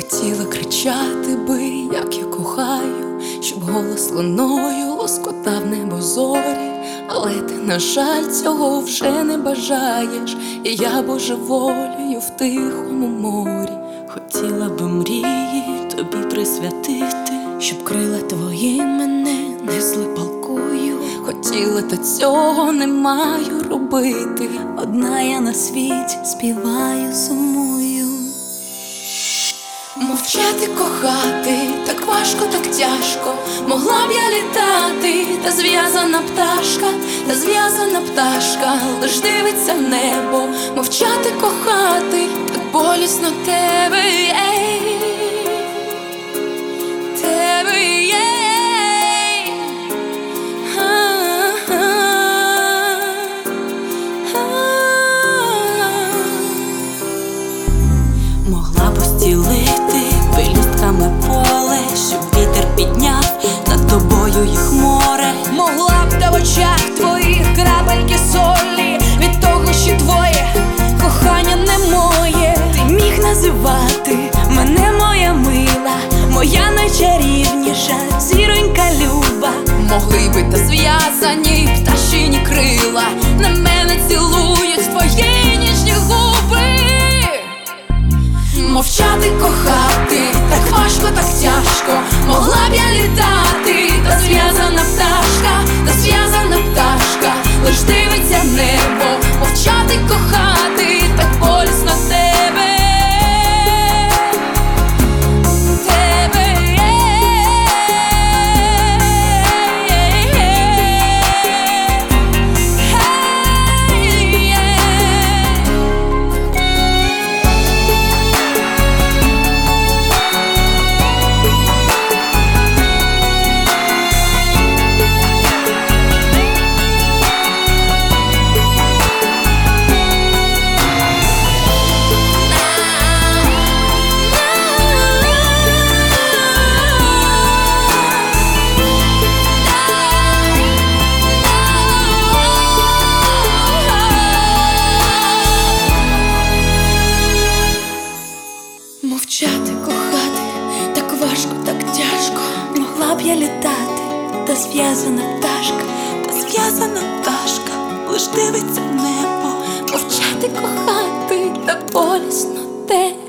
Хотіла кричати би, як я кохаю, щоб голос луною лоскотав небо зорі. Але ти, на жаль, цього вже не бажаєш, і я божеволію в тихому морі. Хотіла би мрії тобі присвятити, щоб крила твої мене несли палкою. Хотіла, та цього не маю робити. Одна я на світі співаю, сумую. Мовчати, кохати, так важко, так тяжко. Могла б я літати, та зв'язана пташка, та зв'язана пташка лиш дивиться в небо. Мовчати, кохати, так болісно тебе, ей, тебе, ей. Могла б стілити пелюстками поле, щоб вітер підняв над тобою їх море. Могла б та в очах твоїх крапельки солі від того, що твоє кохання не моє. Ти міг називати мене моя мила, моя найчарівніша зіронька люба. Могли би та зв'язані пташині крила на мене цілують твої ніжні губи. Мовчати, кохати, так важко, так тяжко. Могла б я літати, та зв'язана пташка, та зв'язана пташка лиш дивиться в небо. Мовчати, кохати, так болісно тебе, тебе, мовчати, кохати, так важко, так тяжко. Могла б я літати, та зв'язана пташка, та зв'язана пташка лиш дивиться в небо. Мовчати, кохати, так болісно те.